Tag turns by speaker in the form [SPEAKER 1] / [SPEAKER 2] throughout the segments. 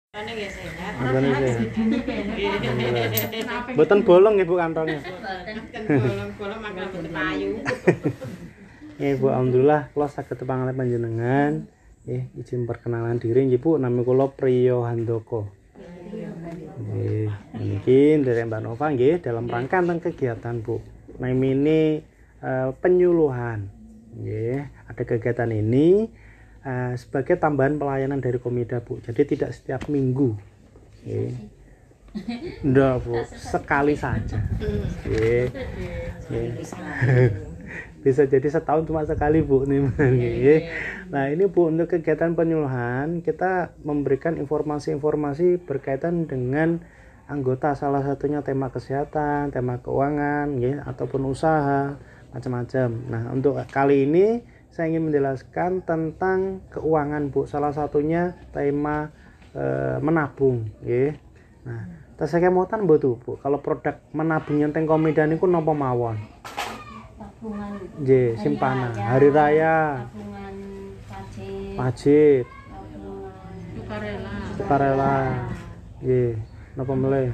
[SPEAKER 1] Mboten bolong Ibu kantongnya.
[SPEAKER 2] Bolong-bolong mangkal payu.
[SPEAKER 1] Ibu alhamdulillah kula saged pangalit panjenengan. Izin perkenalan diri nggih Bu, nami kula Priyo Handoko. Nggih, mungkin dari Mbak Nova nggih dalam rangka tentang kegiatan Bu. Namine penyuluhan. Nggih, ada kegiatan ini sebagai tambahan pelayanan dari Komida Bu. Jadi tidak setiap minggu. Nggih. Ndak Bu, sekali saja. Nggih. Bisa jadi setahun cuma sekali Bu nih. Nah ini Bu, untuk kegiatan penyuluhan kita memberikan informasi-informasi berkaitan dengan anggota, salah satunya tema kesehatan, tema keuangan ya, ataupun usaha macam-macam. Nah untuk kali ini saya ingin menjelaskan tentang keuangan Bu, salah satunya tema menabung ya. Nah saya kemotan Bu tuh Bu, kalau produk menabung yang teng Komida niku napa mawon? J, simpanan hari raya,
[SPEAKER 3] tabungan
[SPEAKER 1] pajak,
[SPEAKER 2] Sukarela.
[SPEAKER 1] J, napa meleh?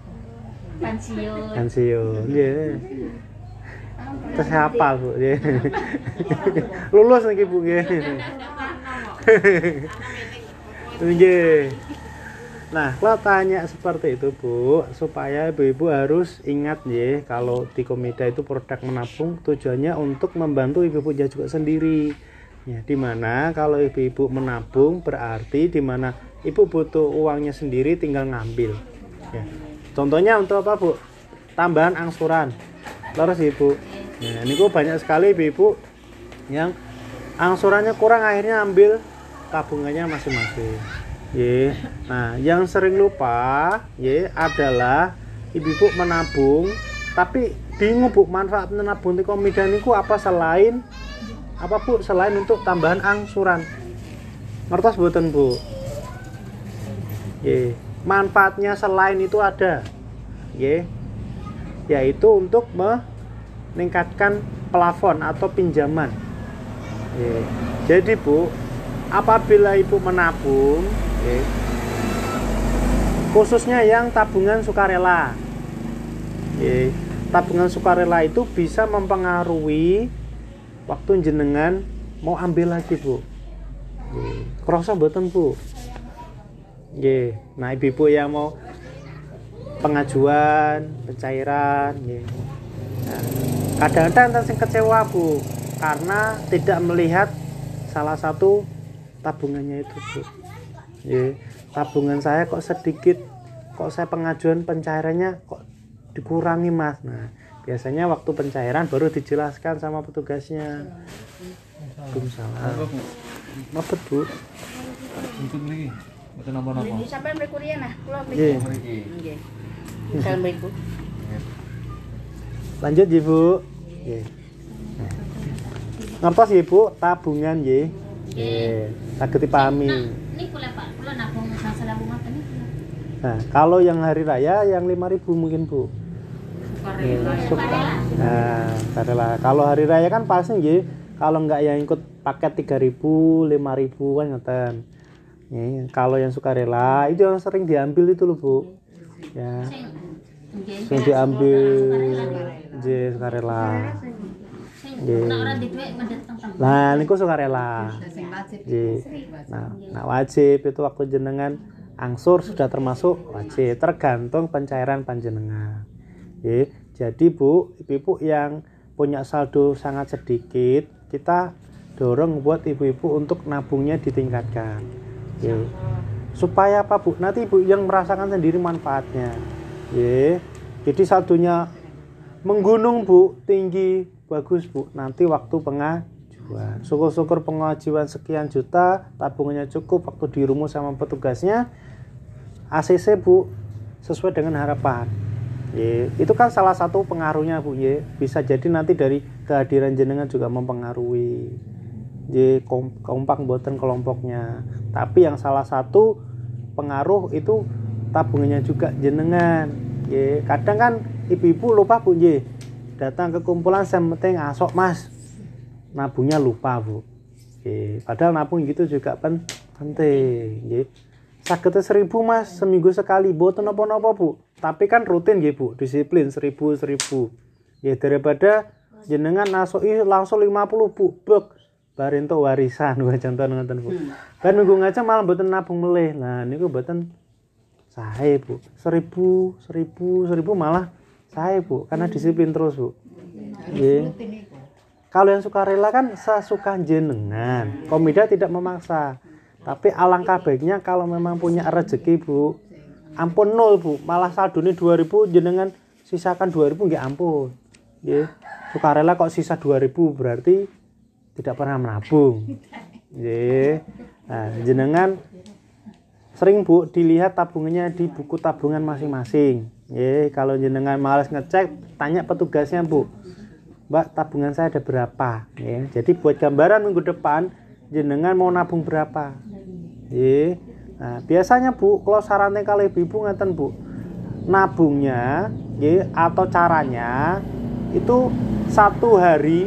[SPEAKER 1] Pensiun, J. Terus hafal Bu, J. Lulus lagi Bu, J. J. Nah, kalau tanya seperti itu Bu, supaya ibu-ibu harus ingat ya, kalau di Komida itu produk menabung tujuannya untuk membantu ibu-ibu juga sendiri. Ya, dimana kalau ibu-ibu menabung berarti dimana ibu butuh uangnya sendiri tinggal ngambil. Ya. Contohnya untuk apa Bu? Tambahan angsuran. Terus Ibu. Nah, ini kok banyak sekali ibu-ibu yang angsurannya kurang akhirnya ambil tabungannya masing-masing. Ye. Nah, yang sering lupa adalah ibu-ibu menabung tapi bingung Bu, manfaat menabung di Komida niku apa selain apa Bu, selain untuk tambahan angsuran. Ngertos mboten Bu? Ye. Manfaatnya selain itu ada. Ye. Yaitu untuk meningkatkan plafon atau pinjaman. Ye. Jadi Bu, apabila ibu menabung khususnya yang tabungan sukarela, tabungan sukarela itu bisa mempengaruhi waktu jenengan mau ambil lagi Bu. Kroso mboten Bu? Nah ibu-ibu yang mau pengajuan pencairan, nah, kadang-kadang sing kecewa Bu karena tidak melihat salah satu tabungannya itu Bu. Tabungan saya kok sedikit, kok saya pengajuan pencairannya kok dikurangi Mas. Nah biasanya waktu pencairan baru dijelaskan sama petugasnya. Waalaikumsalam. Apa Bu?
[SPEAKER 4] Untuk lagi, betul napa-napa.
[SPEAKER 3] Sampai berkuliah nah, kula
[SPEAKER 1] Nggih.
[SPEAKER 3] nggih. Assalamualaikum.
[SPEAKER 1] Lanjut Ibu. Nggih. Ngertos Ibu tabungan nggih. Saged dipahami.
[SPEAKER 3] Ini kula Pak, kula nabung masalah rumah tadi.
[SPEAKER 1] Nah, kalau yang hari raya yang 5.000 mungkin Bu.
[SPEAKER 2] Sukarela.
[SPEAKER 1] Nah, sukarela. Kalau hari raya kan pasti nggih, kalau enggak yang ikut paket 3.000, 5.000 kan ngoten. Kalau yang sukarela itu yang sering diambil itu loh Bu. Ya. Sing diambil sukarela. Nah, niku sukarela. Nah, wajib itu waktu jenengan angsur sudah termasuk wajib, tergantung pencairan panjenengan. Jadi Bu, ibu-ibu yang punya saldo sangat sedikit, kita dorong buat ibu-ibu untuk nabungnya ditingkatkan. Supaya apa Bu? Nanti ibu yang merasakan sendiri manfaatnya. Jadi saldonya menggunung Bu, tinggi, bagus Bu. Nanti waktu pengajuan, syukur-syukur pengajuan sekian juta, tabungannya cukup, waktu dirumus sama petugasnya ACC Bu sesuai dengan harapan. Itu kan salah satu pengaruhnya Bu. Bisa jadi nanti dari kehadiran jenengan juga mempengaruhi. Kompak mboten kelompoknya. Tapi yang salah satu pengaruh itu tabungannya juga jenengan. Kadang kan ibu-ibu lupa Bu, datang ke kumpulan yang penting asok Mas, nabungnya lupa Bu. Padahal nabung gitu juga penting. saged 1.000 Mas seminggu sekali boten napa-napa Bu. Tapi kan rutin nggih Bu, disiplin 1.000. Ya daripada jenengan nasuki langsung 50 Bu. Bek bar entuk warisan wae contoh ngoten Bu. Kan minggu ngajeng malah mboten nabung melih. Nah niku mboten sae Bu. 1.000 malah sae Bu, karena disiplin terus Bu. Nggih. Kalau yang sukarela kan sesuka jenengan. Komida tidak memaksa. Tapi alangkah baiknya kalau memang punya rezeki Bu, ampun 0 Bu, malah saldone 2.000 jenengan sisakan 2.000 nggih ampun. Nggih. Sukarela kok sisa 2.000 berarti tidak pernah menabung. Nggih. Nah, jenengan sering Bu dilihat tabungannya di buku tabungan masing-masing. Nggih, kalau jenengan malas ngecek, tanya petugasnya Bu. Mbak, tabungan saya ada berapa? Ya, jadi buat gambaran minggu depan jenengan mau nabung berapa? Ya, nah, biasanya Bu, kalau sarannya kalau ibu ngeten Bu, nabungnya, ya, atau caranya itu 1 hari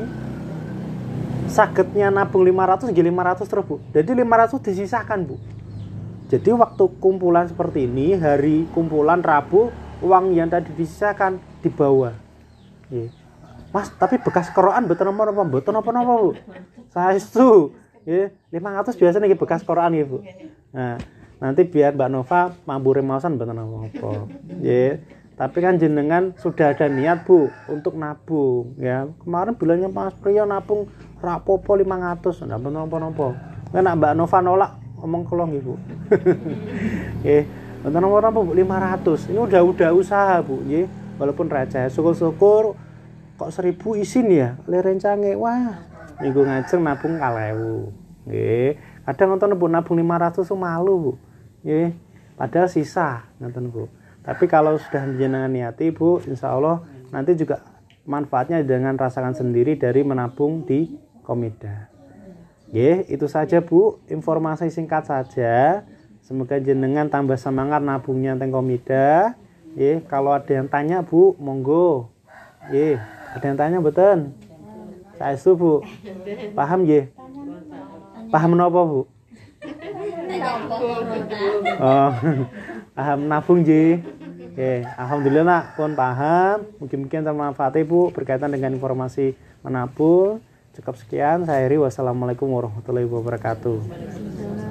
[SPEAKER 1] sagednya nabung 500, 500 terus Bu. Jadi 500 disisakan Bu. Jadi waktu kumpulan seperti ini, hari kumpulan Rabu, uang yang tadi disisakan dibawa. Ya. Mas, tapi bekas kerokan mboten napa-napa Bu. Saestu. Nggih, 500 biasanya nggih bekas kerokan nggih Bu. Nah, nanti biar Mbak Nova mambure maosan mboten napa-napa. Nggih. Tapi kan jenengan sudah ada niat Bu untuk nabung ya. Kemarin bilangnya Mas Priyo nabung ra apa-apa 500, ndak napa-napa. Nek Mbak Nova nolak omong kula nggih Bu. Nggih, mboten napa-napa Bu 500. Ini udah usaha Bu nggih. Walaupun receh, syukur-syukur kok 1.000 isin ya, lerencange. Wah, minggu ngajeng nabung 4.000. Nggih. Kadang nonton Bu nabung 500 malu Bu. Nggih. Padahal sisa ngoten Bu. Tapi kalau sudah jenengan niati Bu, insyaallah nanti juga manfaatnya dengan rasakan sendiri dari menabung di Komida. Nggih, itu saja Bu, informasi singkat saja. Semoga jenengan tambah semangat nabungnya teng Komida. Nggih, kalau ada yang tanya Bu, monggo. Nggih. Ada yang tanya betul? Saestu Bu. Paham nggih? Paham napa Bu? Oh, paham nabung nggih. Oke, alhamdulillah nak pun paham. Mungkin bermanfaat Bu berkaitan dengan informasi menabung. Cukup sekian, saya Heri. Wassalamualaikum warahmatullahi wabarakatuh.